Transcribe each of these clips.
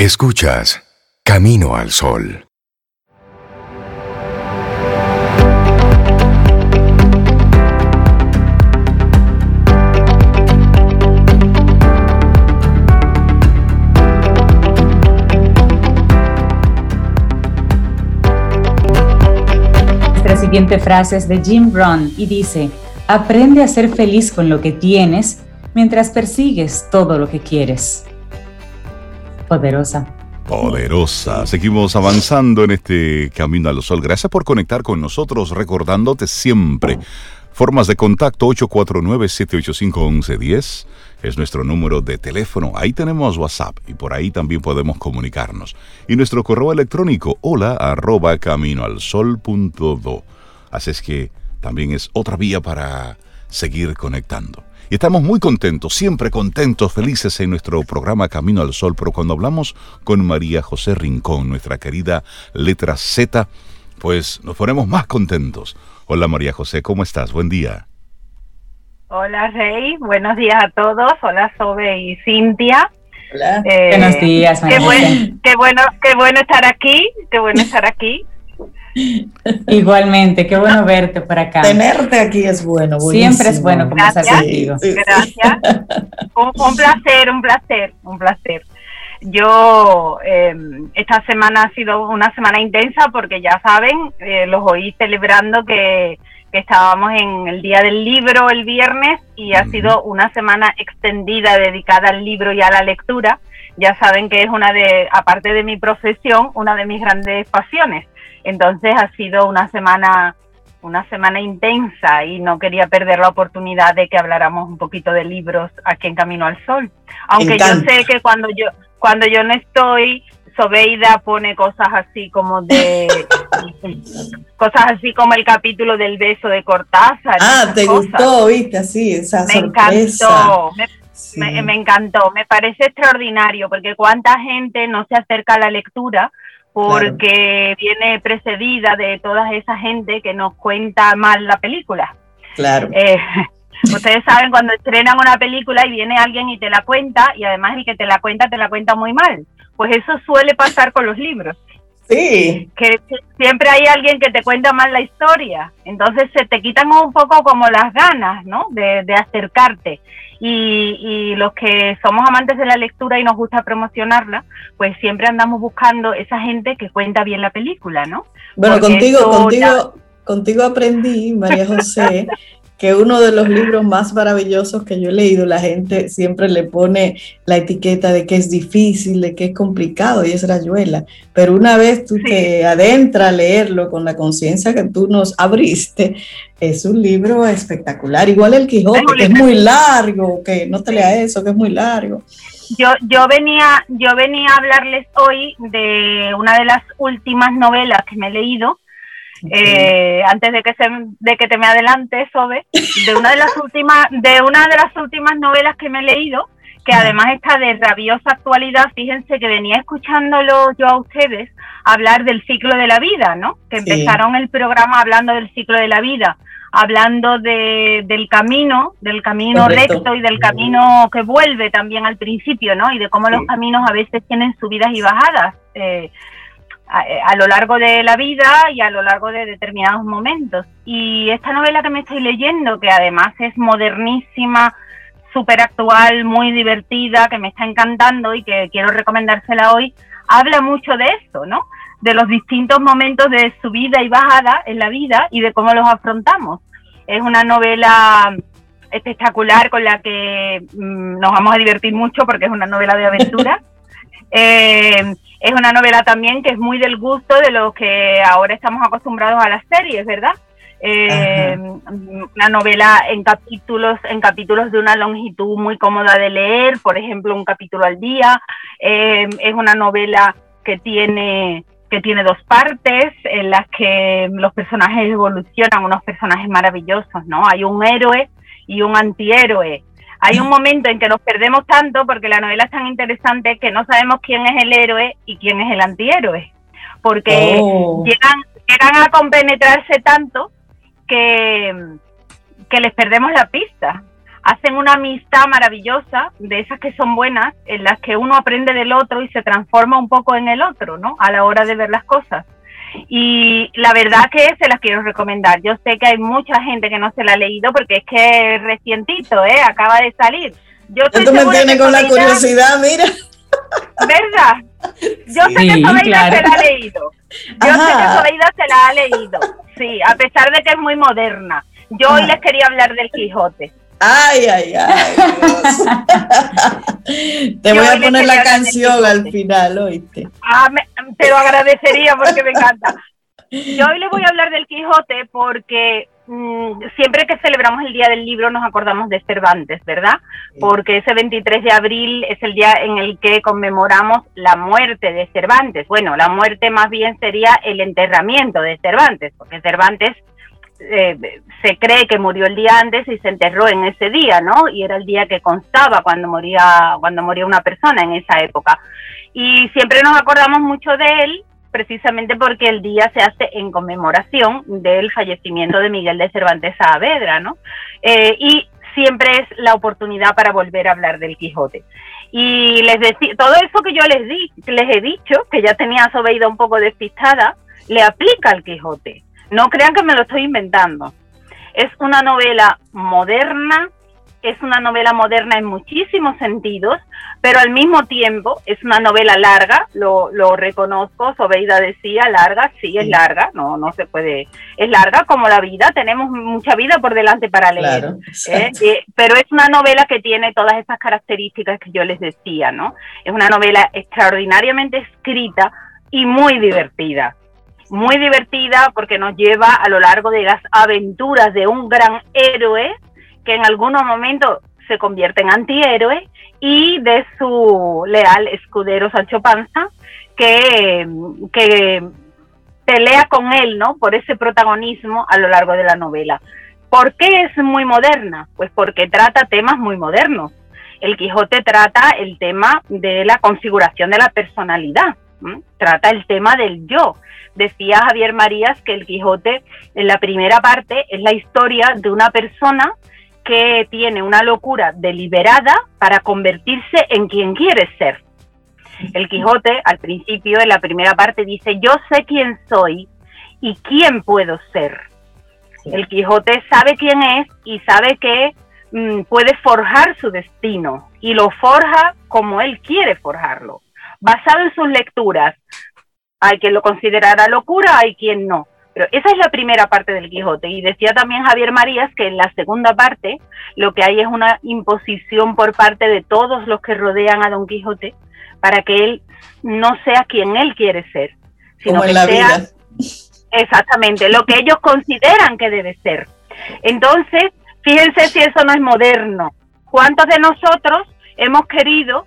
Escuchas Camino al Sol. Nuestra siguiente frase es de Jim Rohn y dice: aprende a ser feliz con lo que tienes mientras persigues todo lo que quieres. Poderosa. Poderosa. Seguimos avanzando en este Camino al Sol. Gracias por conectar con nosotros, recordándote siempre. Formas de contacto: 849-785-1110 es nuestro número de teléfono. Ahí tenemos WhatsApp y por ahí también podemos comunicarnos. Y nuestro correo electrónico, hola@caminoalsol.do. Así es que también es otra vía para seguir conectando. Y estamos muy contentos, siempre contentos, felices en nuestro programa Camino al Sol. Pero cuando hablamos con María José Rincón, nuestra querida letra Z, pues nos ponemos más contentos. Hola María José, ¿cómo estás? Buen día. Hola Rey, buenos días a todos. Hola Sobe y Cintia. Hola. Buenos días, María José. Qué bueno estar aquí, qué bueno estar aquí. Igualmente, qué bueno verte por acá. Tenerte aquí es bueno. Buenísimo. Siempre es bueno conversar contigo. Gracias. Un placer. Yo, esta semana ha sido una semana intensa porque ya saben, los oí celebrando que estábamos en el Día del Libro el viernes y ha sido una semana extendida dedicada al libro y a la lectura. Ya saben que es aparte de mi profesión, una de mis grandes pasiones. Entonces ha sido una semana intensa y no quería perder la oportunidad de que habláramos un poquito de libros aquí en Camino al Sol. Aunque yo sé que cuando yo no estoy, Sobeida pone cosas así como el capítulo del beso de Cortázar. ¿Te gustó? ¿Viste? Así, esa sorpresa. Me encantó, me parece extraordinario porque cuánta gente no se acerca a la lectura porque viene precedida de toda esa gente que nos cuenta mal la película. Claro. Ustedes saben cuando estrenan una película y viene alguien y te la cuenta, y además el que te la cuenta muy mal. Pues eso suele pasar con los libros. Sí. Que siempre hay alguien que te cuenta mal la historia. Entonces se te quitan un poco como las ganas, ¿no? De acercarte. Y los que somos amantes de la lectura y nos gusta promocionarla, pues siempre andamos buscando esa gente que cuenta bien la película, ¿no? Bueno, contigo aprendí, María José, que uno de los libros más maravillosos que yo he leído, la gente siempre le pone la etiqueta de que es difícil, de que es complicado, y es Rayuela. Pero una vez tú te adentras a leerlo con la conciencia que tú nos abriste, es un libro espectacular. Igual El Quijote, que es muy largo, que no te leas eso, que es muy largo. Yo venía a hablarles hoy de una de las últimas novelas que me he leído. Antes de que te me adelantes, Sobe, de una de las últimas novelas que me he leído, que además está de rabiosa actualidad. Fíjense que venía escuchándolo yo a ustedes hablar del ciclo de la vida, ¿no? Que empezaron el programa hablando del ciclo de la vida, hablando del camino recto y del camino que vuelve también al principio, ¿no? Y de cómo los caminos a veces tienen subidas y bajadas a lo largo de la vida y a lo largo de determinados momentos. Y esta novela que me estoy leyendo, que además es modernísima, súper actual, muy divertida, que me está encantando y que quiero recomendársela hoy, habla mucho de eso, ¿no? De los distintos momentos de subida y bajada en la vida y de cómo los afrontamos. Es una novela espectacular con la que nos vamos a divertir mucho porque es una novela de aventura. Es una novela también que es muy del gusto de los que ahora estamos acostumbrados a las series, ¿verdad? Una novela en capítulos de una longitud muy cómoda de leer, por ejemplo, un capítulo al día. Es una novela que tiene dos partes en las que los personajes evolucionan, unos personajes maravillosos, ¿no? Hay un héroe y un antihéroe. Hay un momento en que nos perdemos tanto porque la novela es tan interesante que no sabemos quién es el héroe y quién es el antihéroe, porque llegan a compenetrarse tanto que les perdemos la pista. hacen una amistad maravillosa, de esas que son buenas, en las que uno aprende del otro y se transforma un poco en el otro, ¿no? A la hora de ver las cosas. Y la verdad que se las quiero recomendar. Yo sé que hay mucha gente que no se la ha leído porque es que es recientito, acaba de salir. Esto me tiene con la curiosidad, mira. ¿Verdad? Yo sé que Sobeida se la ha leído. Yo sé que Sobeida se la ha leído. Sí, a pesar de que es muy moderna. Yo hoy les quería hablar del Quijote. Ay, Dios. Te voy a poner la canción al final, ¿oíste? Te lo agradecería porque me encanta. Yo hoy les voy a hablar del Quijote porque siempre que celebramos el Día del Libro nos acordamos de Cervantes, ¿verdad? Porque ese 23 de abril es el día en el que conmemoramos la muerte de Cervantes. Bueno, la muerte más bien sería el enterramiento de Cervantes, porque Cervantes se cree que murió el día antes y se enterró en ese día, ¿no? Y era el día que constaba cuando moría una persona en esa época. Y siempre nos acordamos mucho de él, precisamente porque el día se hace en conmemoración del fallecimiento de Miguel de Cervantes Saavedra, ¿no? Y siempre es la oportunidad para volver a hablar del Quijote. Y les decía, todo eso que yo les he dicho, que ya tenía a Sobeida un poco despistada, le aplica al Quijote. No crean que me lo estoy inventando. Es una novela moderna, en muchísimos sentidos, pero al mismo tiempo es una novela larga, lo reconozco. Sobeida decía, larga, sí, es larga, no se puede, es larga como la vida, tenemos mucha vida por delante para leer, claro, pero es una novela que tiene todas esas características que yo les decía, ¿no? Es una novela extraordinariamente escrita y muy divertida porque nos lleva a lo largo de las aventuras de un gran héroe que en algunos momentos se convierte en antihéroe, y de su leal escudero Sancho Panza, que pelea con él, ¿no? Por ese protagonismo a lo largo de la novela. ¿Por qué es muy moderna? Pues porque trata temas muy modernos. El Quijote trata el tema de la configuración de la personalidad, trata el tema del yo. Decía Javier Marías que el Quijote, en la primera parte, es la historia de una persona que tiene una locura deliberada para convertirse en quien quiere ser. El Quijote, al principio, en la primera parte, dice: yo sé quién soy y quién puedo ser. El Quijote sabe quién es y sabe que puede forjar su destino, y lo forja como él quiere forjarlo, basado en sus lecturas. Hay quien lo considerará locura, hay quien no. Pero esa es la primera parte del Quijote. Y decía también Javier Marías que en la segunda parte lo que hay es una imposición por parte de todos los que rodean a Don Quijote para que él no sea quien él quiere ser, sino que sea exactamente lo que ellos consideran que debe ser. Entonces, fíjense si eso no es moderno. ¿Cuántos de nosotros hemos querido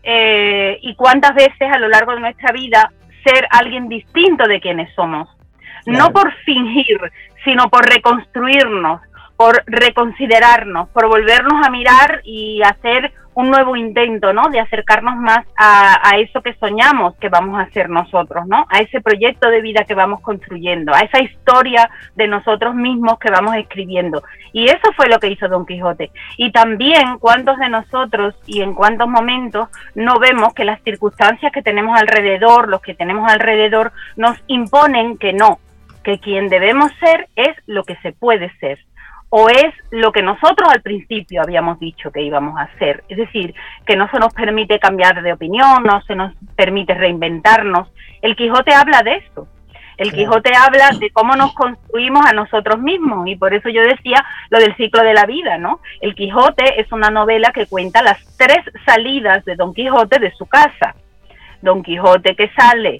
y cuántas veces a lo largo de nuestra vida ser alguien distinto de quienes somos? Claro. No por fingir, sino por reconstruirnos, por reconsiderarnos, por volvernos a mirar y hacer un nuevo intento, ¿no? De acercarnos más a eso que soñamos que vamos a hacer nosotros, ¿no? A ese proyecto de vida que vamos construyendo, a esa historia de nosotros mismos que vamos escribiendo. Y eso fue lo que hizo Don Quijote. Y también, ¿cuántos de nosotros y en cuántos momentos no vemos que las circunstancias que tenemos alrededor, los que tenemos alrededor, nos imponen que no, que quien debemos ser es lo que se puede ser, o es lo que nosotros al principio habíamos dicho que íbamos a hacer? Es decir, que no se nos permite cambiar de opinión, no se nos permite reinventarnos. El Quijote habla de eso. El Quijote habla de cómo nos construimos a nosotros mismos, y por eso yo decía lo del ciclo de la vida, ¿no? El Quijote es una novela que cuenta las 3 salidas de Don Quijote de su casa. Don Quijote que sale...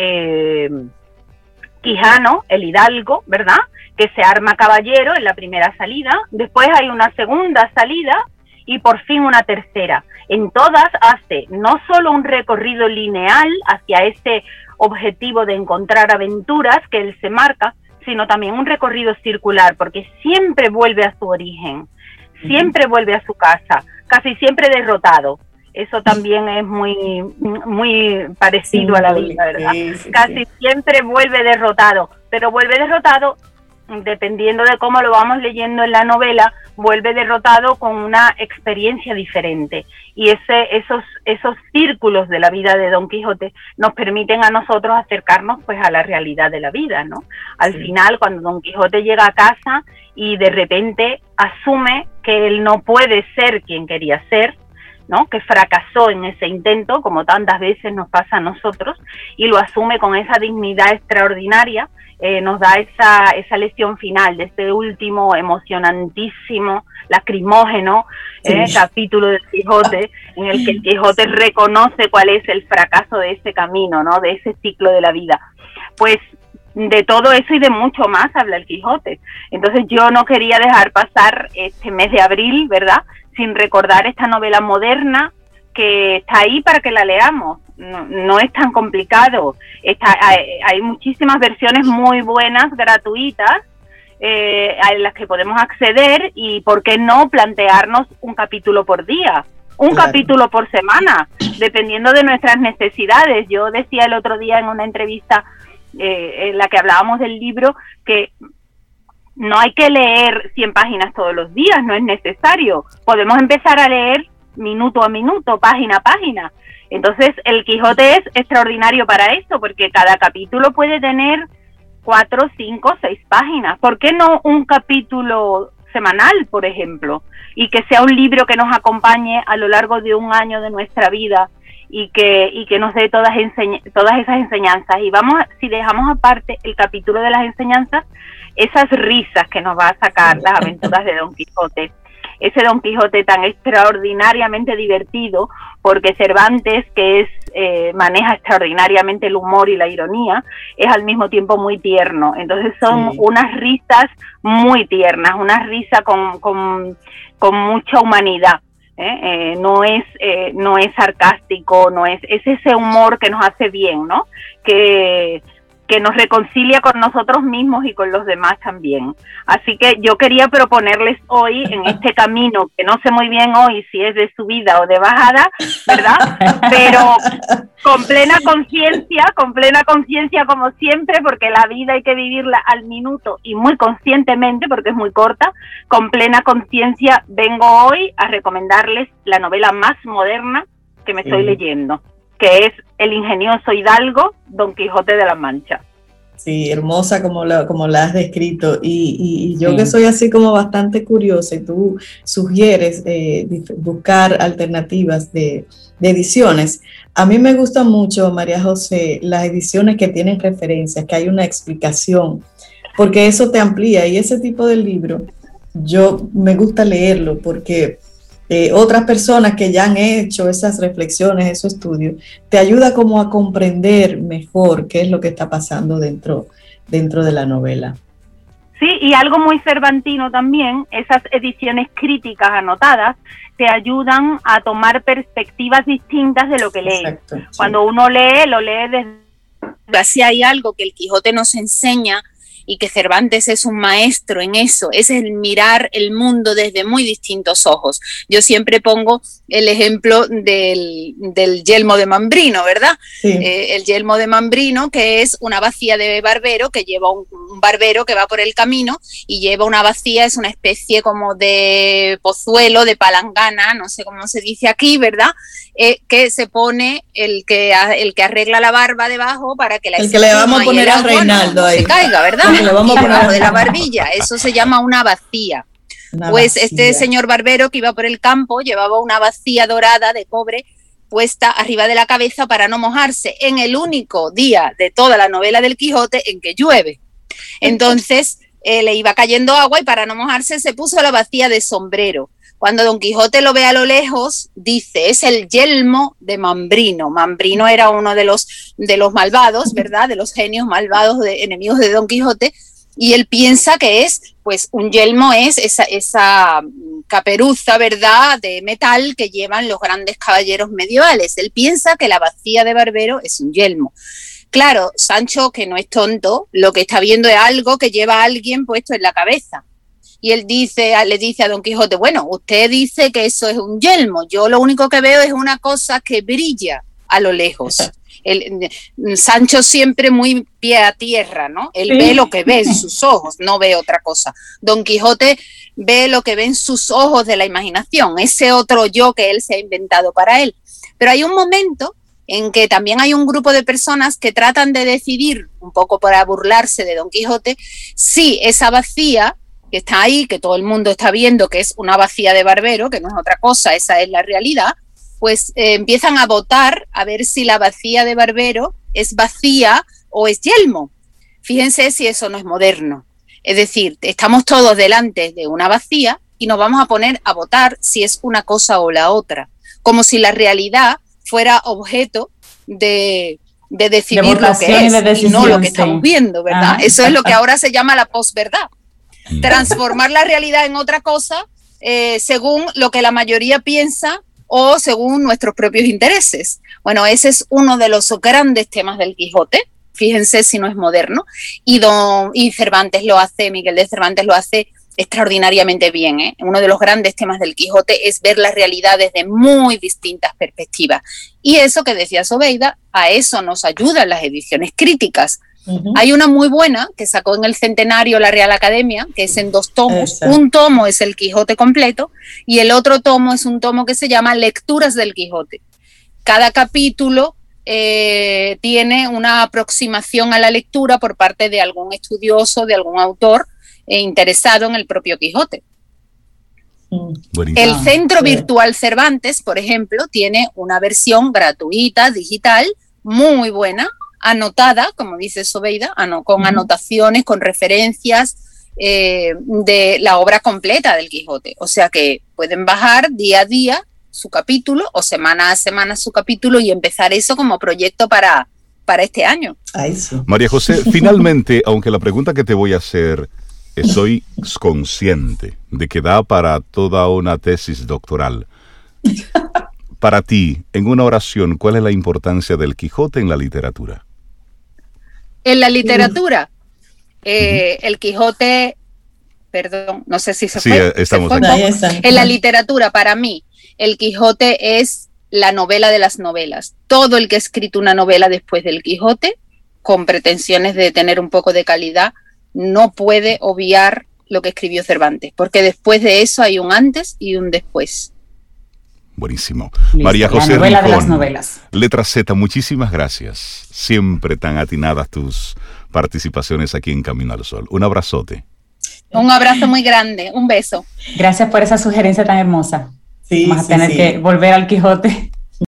Quijano, el hidalgo, ¿verdad?, que se arma caballero en la primera salida, después hay una segunda salida y por fin una tercera. En todas hace no solo un recorrido lineal hacia ese objetivo de encontrar aventuras que él se marca, sino también un recorrido circular, porque siempre vuelve a su origen, siempre vuelve a su casa, casi siempre derrotado. Eso también es muy parecido a la vida, ¿verdad? Casi siempre vuelve derrotado, pero vuelve derrotado dependiendo de cómo lo vamos leyendo en la novela, vuelve derrotado con una experiencia diferente. Y esos círculos de la vida de Don Quijote nos permiten a nosotros acercarnos pues a la realidad de la vida, ¿no? Al final, cuando Don Quijote llega a casa y de repente asume que él no puede ser quien quería ser, ¿no? Que fracasó en ese intento, como tantas veces nos pasa a nosotros, y lo asume con esa dignidad extraordinaria. Nos da esa lección final de este último emocionantísimo, lacrimógeno capítulo del Quijote, en el que el Quijote reconoce cuál es el fracaso de ese camino, ¿no? De ese ciclo de la vida. Pues de todo eso y de mucho más habla el Quijote. Entonces yo no quería dejar pasar este mes de abril, ¿verdad?, sin recordar esta novela moderna que está ahí para que la leamos. No es tan complicado. Hay muchísimas versiones muy buenas, gratuitas, a las que podemos acceder, y por qué no plantearnos un capítulo por día, capítulo por semana, dependiendo de nuestras necesidades. Yo decía el otro día en una entrevista en la que hablábamos del libro que no hay que leer 100 páginas todos los días, no es necesario. Podemos empezar a leer minuto a minuto, página a página. Entonces el Quijote es extraordinario para esto, porque cada capítulo puede tener 4, 5, 6 páginas. ¿Por qué no un capítulo semanal, por ejemplo? Y que sea un libro que nos acompañe a lo largo de un año de nuestra vida y que nos dé todas esas enseñanzas. Y si dejamos aparte el capítulo de las enseñanzas, esas risas que nos va a sacar las aventuras de Don Quijote. Ese Don Quijote tan extraordinariamente divertido, porque Cervantes, que maneja extraordinariamente el humor y la ironía, es al mismo tiempo muy tierno. Entonces son unas risas muy tiernas, una risa con mucha humanidad. No es sarcástico, es ese humor que nos hace bien, ¿no? Que nos reconcilia con nosotros mismos y con los demás también. Así que yo quería proponerles hoy, en este camino, que no sé muy bien hoy si es de subida o de bajada, ¿verdad? Pero con plena conciencia como siempre, porque la vida hay que vivirla al minuto y muy conscientemente, porque es muy corta. Con plena conciencia vengo hoy a recomendarles la novela más moderna que me estoy leyendo, que es El ingenioso hidalgo, Don Quijote de la Mancha. Sí, hermosa como la has descrito, y yo que soy así como bastante curiosa, y tú sugieres buscar alternativas de ediciones. A mí me gustan mucho, María José, las ediciones que tienen referencias, que hay una explicación, porque eso te amplía, y ese tipo de libro yo me gusta leerlo porque otras personas que ya han hecho esas reflexiones, esos estudios, te ayuda como a comprender mejor qué es lo que está pasando dentro de la novela. Sí, y algo muy cervantino también, esas ediciones críticas anotadas te ayudan a tomar perspectivas distintas de lo que lees. Exacto, sí. Cuando uno lee, lo lee desde... Si hay algo que el Quijote nos enseña, y que Cervantes es un maestro en eso, es el mirar el mundo desde muy distintos ojos. Yo siempre pongo el ejemplo del yelmo de Mambrino, ¿verdad? Sí. El yelmo de Mambrino, que es una bacía de barbero, que lleva un barbero que va por el camino y lleva una bacía, es una especie como de pozuelo, de palangana, no sé cómo se dice aquí, ¿verdad? Que se pone el que arregla la barba debajo para que el que le vamos a poner a Reinaldo ahí. Se caiga, ¿verdad? Y debajo de la barbilla, eso se llama una bacía. Pues este señor barbero que iba por el campo llevaba una bacía dorada de cobre puesta arriba de la cabeza para no mojarse en el único día de toda la novela del Quijote en que llueve. Entonces le iba cayendo agua y para no mojarse se puso la bacía de sombrero. Cuando Don Quijote lo ve a lo lejos, dice, es el yelmo de Mambrino. Mambrino era uno de los malvados, ¿verdad? De los genios malvados, enemigos de Don Quijote, y él piensa que es, pues un yelmo es esa caperuza, ¿verdad?, de metal que llevan los grandes caballeros medievales. Él piensa que la bacía de barbero es un yelmo. Claro, Sancho, que no es tonto, lo que está viendo es algo que lleva a alguien puesto en la cabeza. Y él le dice a Don Quijote, bueno, usted dice que eso es un yelmo, yo lo único que veo es una cosa que brilla a lo lejos. Sancho siempre muy pie a tierra, ¿no? Él ve lo que ve en sus ojos, no ve otra cosa. Don Quijote ve lo que ve en sus ojos de la imaginación, ese otro yo que él se ha inventado para él. Pero hay un momento en que también hay un grupo de personas que tratan de decidir, un poco para burlarse de Don Quijote, si esa bacía que está ahí, que todo el mundo está viendo que es una bacía de barbero, que no es otra cosa, esa es la realidad, pues empiezan a votar a ver si la bacía de barbero es vacía o es yelmo. Fíjense si eso no es moderno. Es decir, estamos todos delante de una bacía y nos vamos a poner a votar si es una cosa o la otra, como si la realidad fuera objeto de decidir lo que es y no lo que estamos viendo, ¿verdad? Eso es lo que ahora se llama la posverdad. Transformar la realidad en otra cosa según lo que la mayoría piensa o según nuestros propios intereses. Bueno, ese es uno de los grandes temas del Quijote. Fíjense si no es moderno. Y Cervantes lo hace, Miguel de Cervantes lo hace extraordinariamente bien, ¿eh? Uno de los grandes temas del Quijote es ver la realidad desde muy distintas perspectivas. Y eso que decía Sobeida, a eso nos ayudan las ediciones críticas. Hay una muy buena que sacó en el centenario la Real Academia, que es en 2 tomos. Un tomo es el Quijote completo y el otro tomo es un tomo que se llama Lecturas del Quijote. Cada capítulo tiene una aproximación a la lectura por parte de algún estudioso, de algún autor interesado en el propio Quijote. El Centro Virtual Cervantes, por ejemplo, tiene una versión gratuita, digital, muy buena, anotada, como dice Sobeida, con anotaciones, con referencias de la obra completa del Quijote. O sea que pueden bajar día a día su capítulo o semana a semana su capítulo y empezar eso como proyecto para este año. María José, finalmente, aunque la pregunta que te voy a hacer, estoy consciente de que da para toda una tesis doctoral. Para ti, en una oración, ¿cuál es la importancia del Quijote en la literatura? En la literatura, el Quijote, perdón, no sé si se fue. Estamos aquí. En la literatura, para mí, el Quijote es la novela de las novelas. Todo el que ha escrito una novela después del Quijote, con pretensiones de tener un poco de calidad, no puede obviar lo que escribió Cervantes, porque después de eso hay un antes y un después. Buenísimo. Listo, María José novela Rincón, de las novelas. Letra Z, muchísimas gracias. Siempre tan atinadas tus participaciones aquí en Camino al Sol. Un abrazote. Un abrazo muy grande, un beso. Gracias por esa sugerencia tan hermosa. Vamos a tener que volver al Quijote.